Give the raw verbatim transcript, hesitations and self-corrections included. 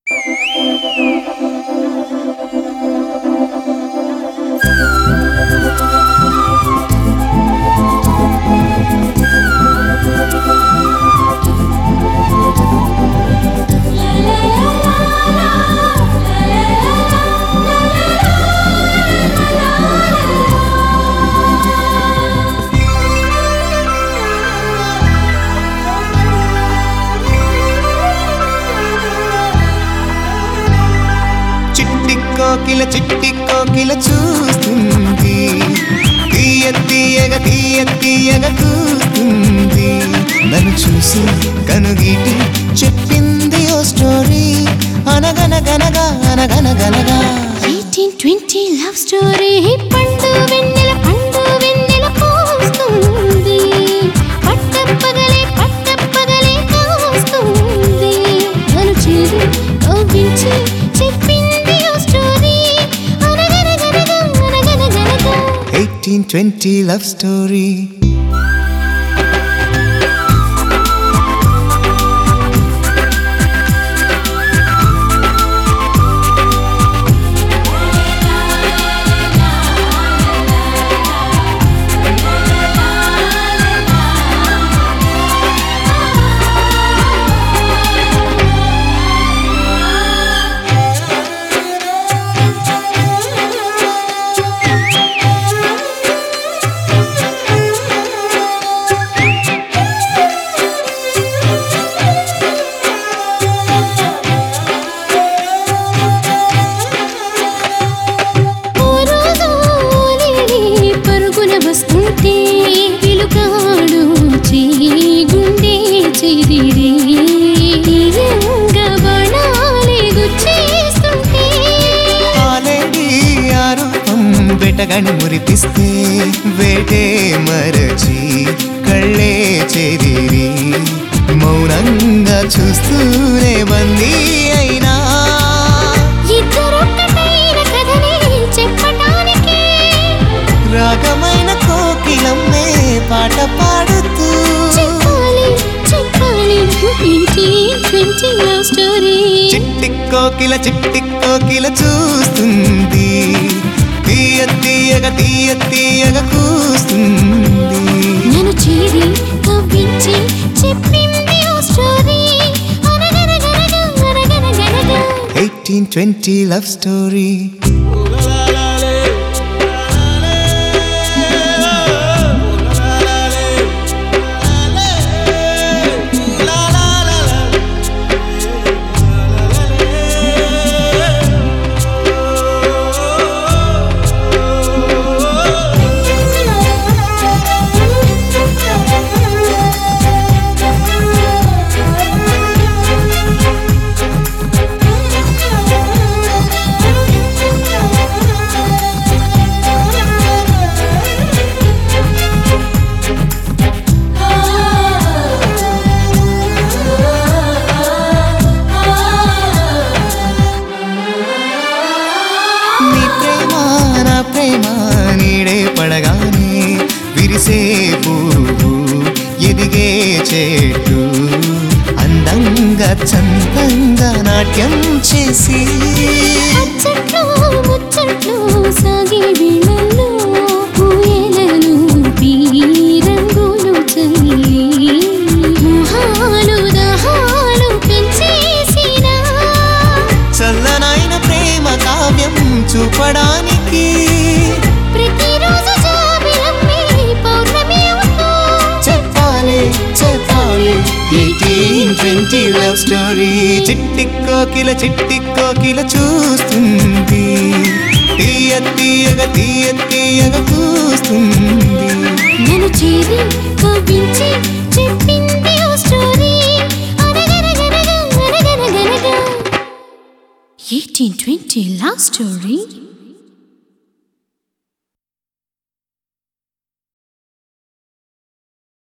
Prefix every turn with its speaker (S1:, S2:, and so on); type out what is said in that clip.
S1: కోకిల చిట్టి కోకిల చూస్తుంది, తీయ తీయగా తీయ తీయగా కూస్తుంది. నన్ను చూసి కనుగీటి చెప్పింది ఓ స్టోరీ, అనగనగనగా అనగనగనగా
S2: ఎయిటీన్ ట్వంటీ లవ్ స్టోరీ. పండు వెన్నెల పండు వెన్నెల పోస్తుంది, పట్టపగలే పట్టపగలే కాస్తుంది. నన్ను చేరి కవ్వించి చెప్పింది ఓ స్టోరీ, అనగనగనగా అనగనగనగా
S1: ఎయిటీన్ ట్వంటీ లవ్ స్టోరీ. వేటగాని మురిపిస్తే వేటే మరచి కళ్ళే చెదిరి మౌనంగా చూస్తూనే బందీ అయినా
S2: చెప్పటానికి
S1: రాగమైన కోకిలమ్మే పాట పాడుతూ
S2: చెప్పాలి చెప్పాలి ట్వంటీ లవ్ స్టోరీ.
S1: చిట్టి కోకిల చిట్టి కోకిల చూస్తుంది, తీయ తీయగా తీయ తీయగా కూస్తుంది.
S2: నన్ను చేరి కవ్వించి చెప్పింది ఓ స్టోరీ, అనగనగనగా అనగనగనగా
S1: ఎయిటీన్ ట్వంటీ లవ్ స్టోరీ. పడగానే విరిసే పువ్వు ఎదిగే చెట్టు అందంగా చందంగా నాట్యం చేసి
S2: ముచ్చట్లు ముచ్చట్లు సాగి వీళ్ళలో ఊయలలు రంగులు చల్లి మోహాలు దహాలు పెంచేసిన
S1: చల్లనైన ప్రేమ కావ్యం చూపడానికి
S2: ప్రతిరోజు జాబిలమ్మే పౌర్ణమి అవుతూ
S1: చెప్పాలి చెప్పాలి ఎయిటీన్ ట్వంటీ లవ్ స్టోరీ. చిట్టి కోకిల చిట్టి కోకిల చూస్తుంది, తీయ తీయగా తీయ తీయగా కూస్తుంది.
S2: నన్ను చేరి కవ్వించి చెప్పింది ఓ స్టోరీ, అనగనగనగా అనగనగనగా ఎయిటీన్ ట్వంటీ లవ్ స్టోరీ.